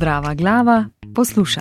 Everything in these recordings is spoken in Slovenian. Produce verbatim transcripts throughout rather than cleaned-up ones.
Zdrava glava posluša.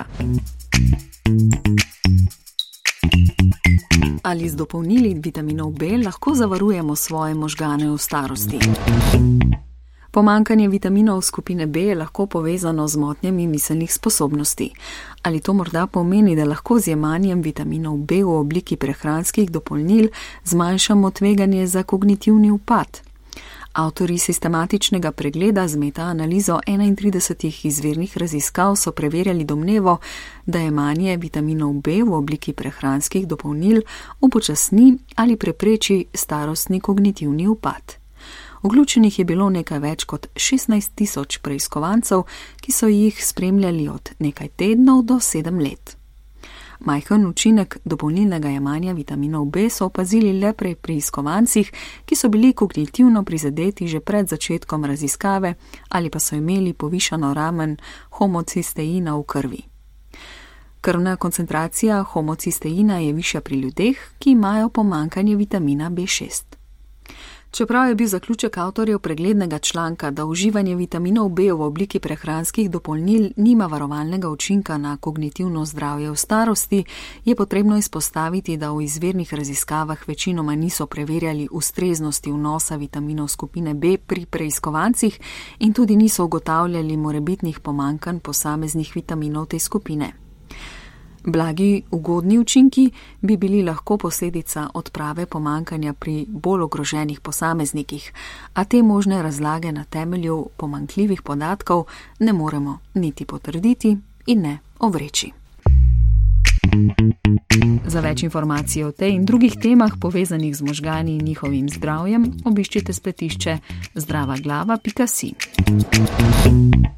Ali z dopolnili vitaminov B lahko zavarujemo svoje možgane v starosti? Pomanjkanje vitaminov skupine B je lahko povezano z motnjami miselnih sposobnosti. Ali to morda pomeni, da lahko z jemanjem vitaminov B v obliki prehranskih dopolnil zmanjšamo tveganje za kognitivni upad? Avtorji sistematičnega pregleda z metaanalizo enaintridesetih izvirnih raziskav so preverjali domnevo, da jemanje vitaminov B v obliki prehranskih dopolnil upočasni ali prepreči starostni kognitivni upad. Vključenih je bilo nekaj več kot šestnajst tisoč preiskovancev, ki so jih spremljali od nekaj tednov do sedem let. Majhen učinek dopolnilnega jemanja vitaminov B so opazili le pri preiskovancih, ki so bili kognitivno prizadeti že pred začetkom raziskave ali pa so imeli povišano raven homocisteina v krvi. Krvna koncentracija homocisteina je višja pri ljudeh, ki imajo pomanjkanje vitamina B šest. Čeprav je bil zaključek avtorjev preglednega članka, da uživanje vitaminov B v obliki prehranskih dopolnil nima varovalnega učinka na kognitivno zdravje v starosti, je potrebno izpostaviti, da v izvirnih raziskavah večinoma niso preverjali ustreznosti vnosa vitaminov skupine B pri preiskovancih in tudi niso ugotavljali morebitnih pomanjkanj posameznih vitaminov te skupine. Blagi ugodni učinki bi bili lahko posledica odprave pomanjkanja pri bolj ogroženih posameznikih, a te možne razlage na temelju pomanjkljivih podatkov ne moremo niti potrditi in ne ovreči. Za več informacij o tej in drugih temah povezanih z možgani in njihovim zdravjem obiščite spletišče zdrava glava pika si.